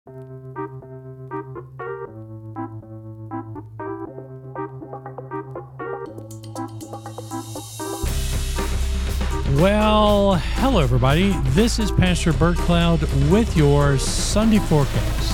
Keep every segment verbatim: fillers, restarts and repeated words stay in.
Well, hello everybody. This is Pastor Bert Cloud with your Sunday forecast.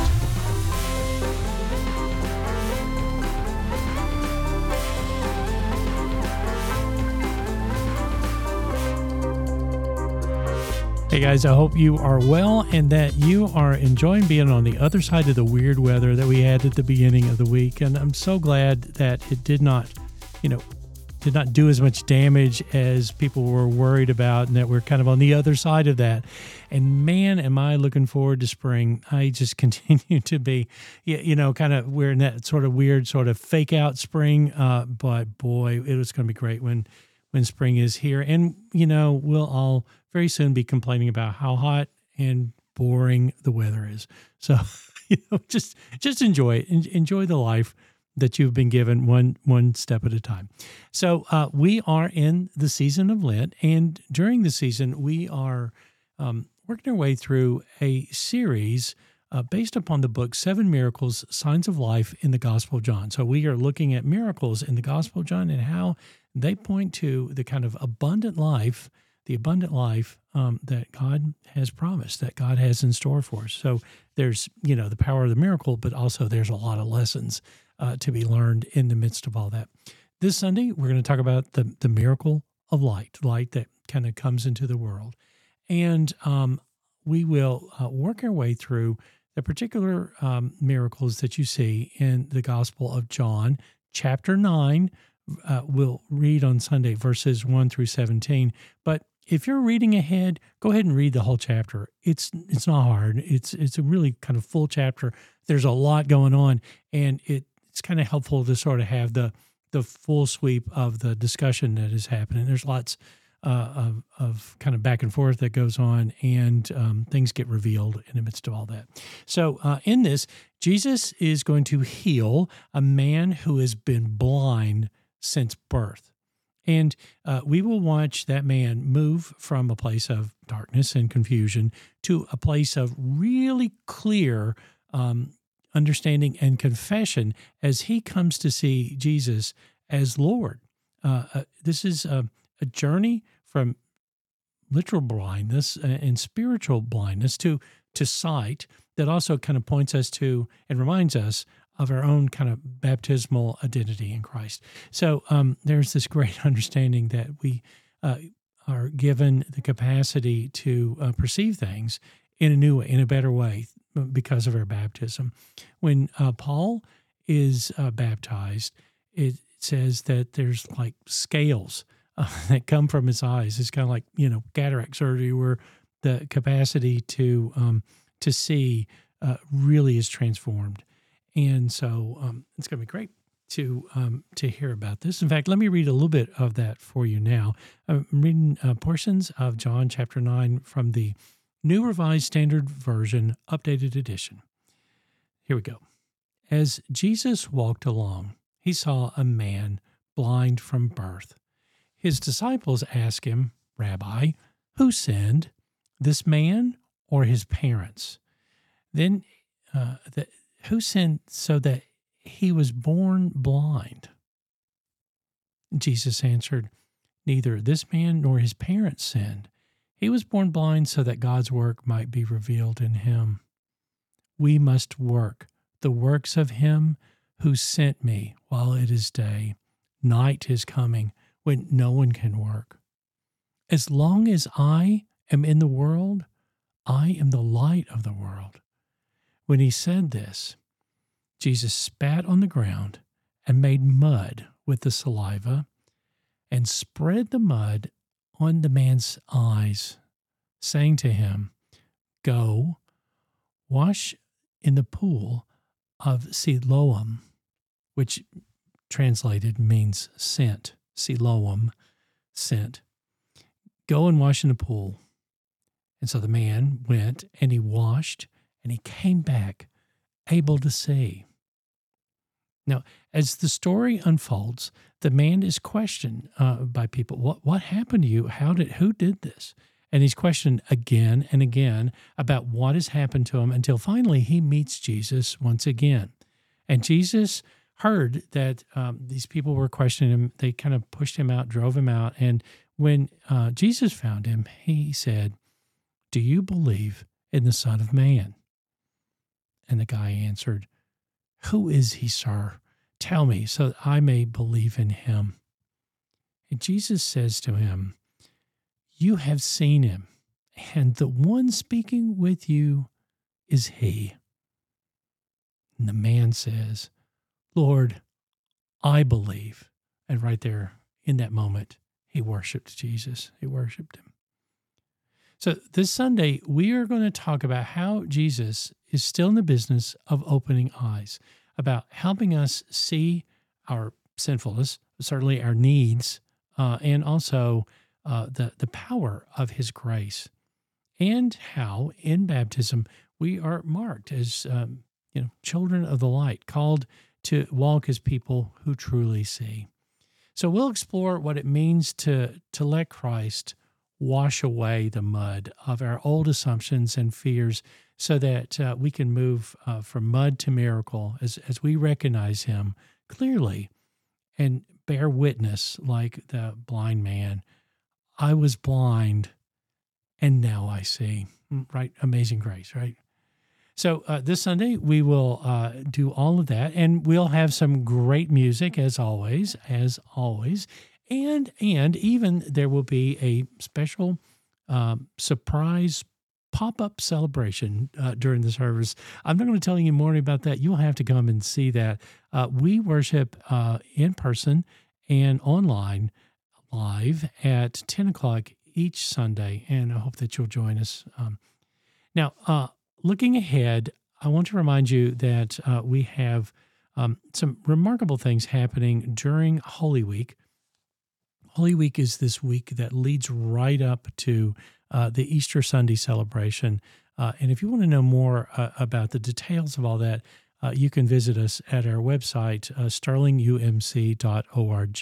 Hey guys, I hope you are well and that you are enjoying being on the other side of the weird weather that we had at the beginning of the week. And I'm so glad that it did not, you know, did not do as much damage as people were worried about, and that we're kind of on the other side of that. And man, am I looking forward to spring. I just continue to be, you know, kind of, we're in that sort of weird sort of fake out spring. Uh, but boy, it was going to be great when, when spring is here. And, you know, we'll all very soon be complaining about how hot and boring the weather is. So, you know, just, just enjoy it. Enjoy the life that you've been given one one step at a time. So uh, we are in the season of Lent, and during the season, we are um, working our way through a series uh, based upon the book, Seven Miracles, Signs of Life in the Gospel of John. So we are looking at miracles in the Gospel of John and how they point to the kind of abundant life, the abundant life um, that God has promised, that God has in store for us. So there's, you know, the power of the miracle, but also there's a lot of lessons Uh, to be learned in the midst of all that. This Sunday, we're going to talk about the, the miracle of light, light that kind of comes into the world. And um, we will uh, work our way through the particular um, miracles that you see in the Gospel of John, chapter nine. Uh, we'll read on Sunday, verses one through seventeen. But if you're reading ahead, go ahead and read the whole chapter. It's it's not hard. It's, it's a really kind of full chapter. There's a lot going on, and it it's kind of helpful to sort of have the the full sweep of the discussion that is happening. There's lots uh, of, of kind of back and forth that goes on, and um, things get revealed in the midst of all that. So uh, in this, Jesus is going to heal a man who has been blind since birth. And uh, we will watch that man move from a place of darkness and confusion to a place of really clear um understanding and confession as he comes to see Jesus as Lord. Uh, uh, this is a, a journey from literal blindness and spiritual blindness to to sight that also kind of points us to and reminds us of our own kind of baptismal identity in Christ. So um, there's this great understanding that we uh, are given the capacity to uh, perceive things in a new way, in a better way, because of our baptism. When uh, Paul is uh, baptized, it says that there's like scales uh, that come from his eyes. It's kind of like, you know, cataract surgery, where the capacity to um, to see uh, really is transformed. And so um, it's going to be great to um, to hear about this. In fact, let me read a little bit of that for you now. I'm reading uh, portions of John chapter nine from the New Revised Standard Version, updated edition. Here we go. As Jesus walked along, he saw a man blind from birth. His disciples asked him, "Rabbi, who sinned, this man or his parents? Then, uh, the, who sinned so that he was born blind?" Jesus answered, "Neither this man nor his parents sinned. He was born blind so that God's work might be revealed in him. We must work the works of him who sent me while it is day. Night is coming when no one can work. As long as I am in the world, I am the light of the world." When he said this, Jesus spat on the ground and made mud with the saliva and spread the mud on the man's eyes, saying to him, "Go, wash in the pool of Siloam," which translated means sent. Siloam, sent. "Go and wash in the pool." And so the man went and he washed and he came back able to see. Now, as the story unfolds, the man is questioned uh, by people. What what happened to you? How did who did this? And he's questioned again and again about what has happened to him until finally he meets Jesus once again. And Jesus heard that um, these people were questioning him. They kind of pushed him out, drove him out. And when uh, Jesus found him, he said, "Do you believe in the Son of Man?" And the guy answered, "Who is he, sir? Tell me so that I may believe in him." And Jesus says to him, "You have seen him, and the one speaking with you is he." And the man says, "Lord, I believe." And right there, in that moment, he worshiped Jesus. He worshiped him. So this Sunday, we are going to talk about how Jesus is still in the business of opening eyes, about helping us see our sinfulness, certainly our needs, uh, and also uh, the, the power of his grace, and how in baptism we are marked as um, you know, children of the light, called to walk as people who truly see. So we'll explore what it means to, to let Christ wash away the mud of our old assumptions and fears so that uh, we can move uh, from mud to miracle as, as we recognize him clearly and bear witness like the blind man. I was blind and now I see. Right? Amazing grace, right? So uh, this Sunday, we will uh, do all of that, and we'll have some great music, as always, as always. And and even there will be a special um, surprise pop-up celebration uh, during the service. I'm not going to tell you more about that. You'll have to come and see that. Uh, we worship uh, in person and online live at ten o'clock each Sunday, and I hope that you'll join us. Um, now, uh, looking ahead, I want to remind you that uh, we have um, some remarkable things happening during Holy Week. Holy Week is this week that leads right up to uh, the Easter Sunday celebration. Uh, and if you want to know more uh, about the details of all that, uh, you can visit us at our website, uh, sterling u m c dot org.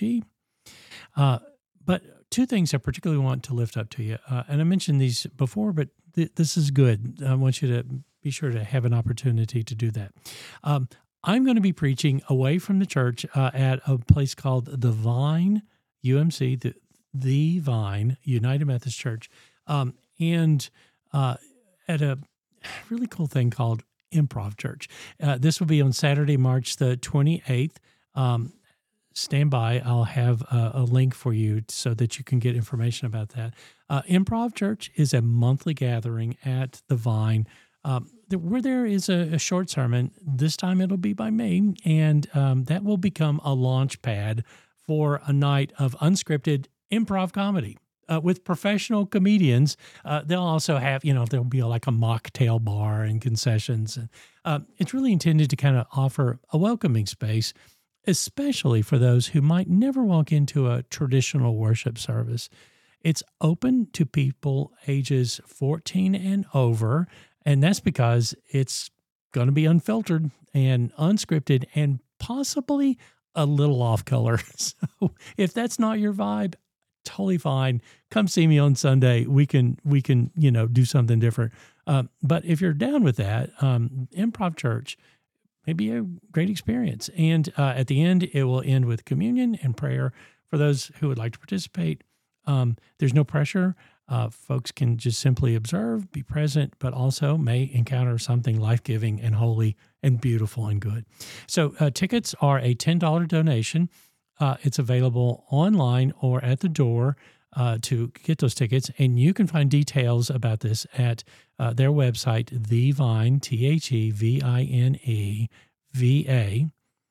Uh, but two things I particularly want to lift up to you. Uh, and I mentioned these before, but th- this is good. I want you to be sure to have an opportunity to do that. Um, I'm going to be preaching away from the church uh, at a place called The Vine U M C, the, the Vine United Methodist Church, um, and uh, at a really cool thing called Improv Church. Uh, this will be on Saturday, March the twenty-eighth. Um, stand by. I'll have a, a link for you so that you can get information about that. Uh, Improv Church is a monthly gathering at the Vine. Um, where there is a, a short sermon. This time it'll be by me, and um, that will become a launch pad for a night of unscripted improv comedy uh, with professional comedians. Uh, they'll also have, you know, there'll be like a mocktail bar and concessions. And uh, it's really intended to kind of offer a welcoming space, especially for those who might never walk into a traditional worship service. It's open to people ages fourteen and over, and that's because it's going to be unfiltered and unscripted and possibly a little off color. So if that's not your vibe, totally fine. Come see me on Sunday. We can, we can, you know, do something different. Um, but if you're down with that, um, Improv Church may be a great experience. And uh, at the end, it will end with communion and prayer for those who would like to participate. Um, there's no pressure. Uh, folks can just simply observe, be present, but also may encounter something life-giving and holy and beautiful and good. So uh, tickets are a ten dollars donation. Uh, it's available online or at the door uh, to get those tickets. And you can find details about this at uh, their website, The Vine, T H E V I N E V A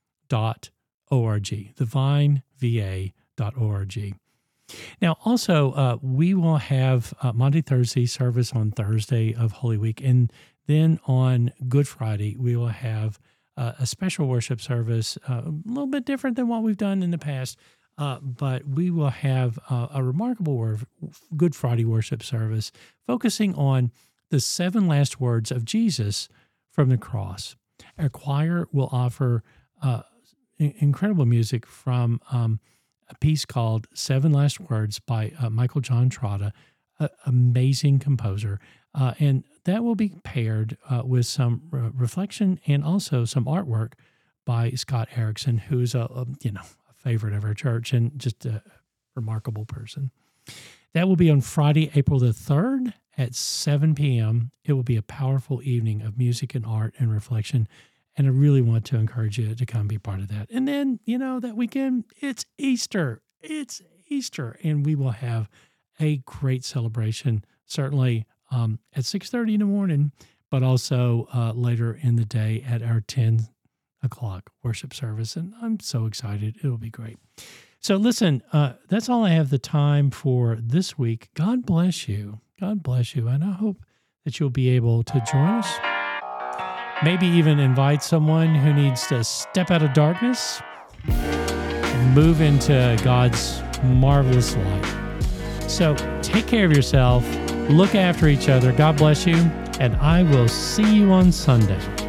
dot O-R-G, the vine v a dot org. Now, also, uh, we will have uh, Monday, Thursday service on Thursday of Holy Week. And then on Good Friday, we will have uh, a special worship service, uh, a little bit different than what we've done in the past. Uh, but we will have uh, a remarkable wor- Good Friday worship service focusing on the seven last words of Jesus from the cross. Our choir will offer uh, incredible music from um, a piece called Seven Last Words by uh, Michael John Trotta. a amazing composer. Uh, and that will be paired uh, with some uh, reflection and also some artwork by Scott Erickson, who's a, a you know a favorite of our church and just a remarkable person. That will be on Friday, April the third at seven p.m. It will be a powerful evening of music and art and reflection, and I really want to encourage you to come be part of that. And then, you know, that weekend, it's Easter. It's Easter, and we will have a great celebration, certainly um, at six thirty in the morning, but also uh, later in the day at our ten o'clock worship service. And I'm so excited. It'll be great. So listen, uh, that's all I have the time for this week. God bless you. God bless you. And I hope that you'll be able to join us. Maybe even invite someone who needs to step out of darkness and move into God's marvelous light. So take care of yourself. Look after each other. God bless you. And I will see you on Sunday.